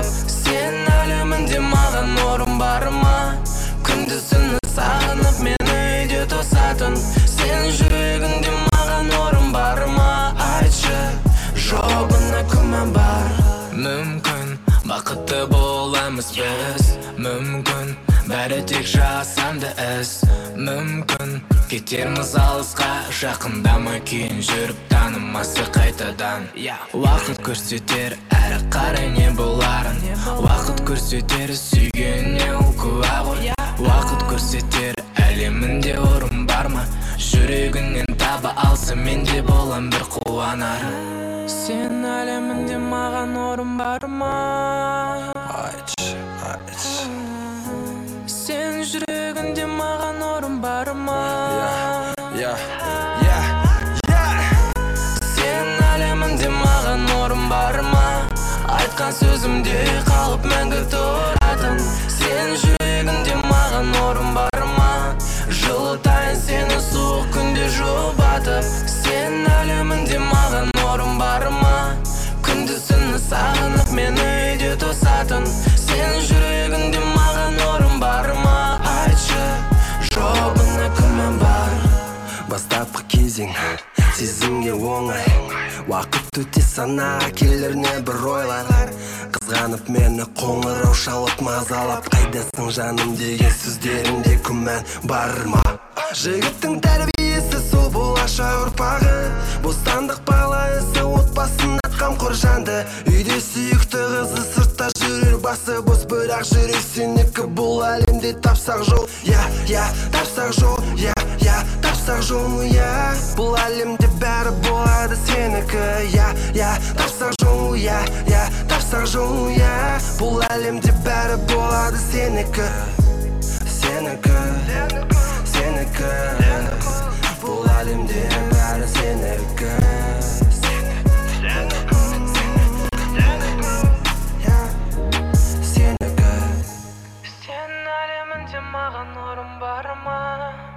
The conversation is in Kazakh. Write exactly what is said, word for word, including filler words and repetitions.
батып, сен әлемінде маған орын бар ма? Күндіз-түні сағынып мені үйде тосатын, сен жүрегіңде маған орын бар ма? Айтшы, жауабына күмән бар. Мүмкін бақытты боламыз біз, мүмкін бәрі тек жасанды іс. Мүмкін кетерміз алысқа, жақындама кейін жүріп танымасы қайтадан. Уақыт көрсетер әрі қарай не боларын, уақыт көрсетер сүйгеніне ол куә ғой. Уақыт көрсетер әлемінде орын бар ма? Жүрегінен таба алса менде болам бір қуанар. Сен әлемінде маған орын бар ма? Айтшы, айтшы. Сен жүрегінде маған орын бар ма? Я, я, я. Сен әлемінде маған орын бар ма? Айтқан сөзімде қалып мәңгі тұратын, сен жүрегінде маған орын бар ма? Жылытайын сені суық күнде жұбатып, сен әлемінде маған орын бар ма? Күндіз-түні сағынып мені үйде тосатын, сен жүрегінде маған орын бар ма? Айтшы, жауабына күмән бар. Бастапқы кезең сезімге оңай, уақыт өте санаға келер небір ойлар. Қызғанып мені қоңырау шалып мазалап, қайдасың жаным деген сөздерінде күмән бар ма? Жігіттің тәрбиесі сол болашақ ұрпағы, бостандық баласы отбасында қамқор жанды. Үйде сүйікті қызы, сыртта жүрер басы бос, бірақ жүрек сенікі. Бұл әлемде тапсақ жол, я, я, тапсақ жол, я, я, тапсақ жол, я. Бұл әлемде бәрі болады сенікі, я, я, тапсақ жол, я, я, тапсақ жол, я. Бұл әлемде бәрі болады сенікі, сенікі, сенікі. Бұл әлемде бәрі сенікі. Сен әлемінде маған орын бар ма?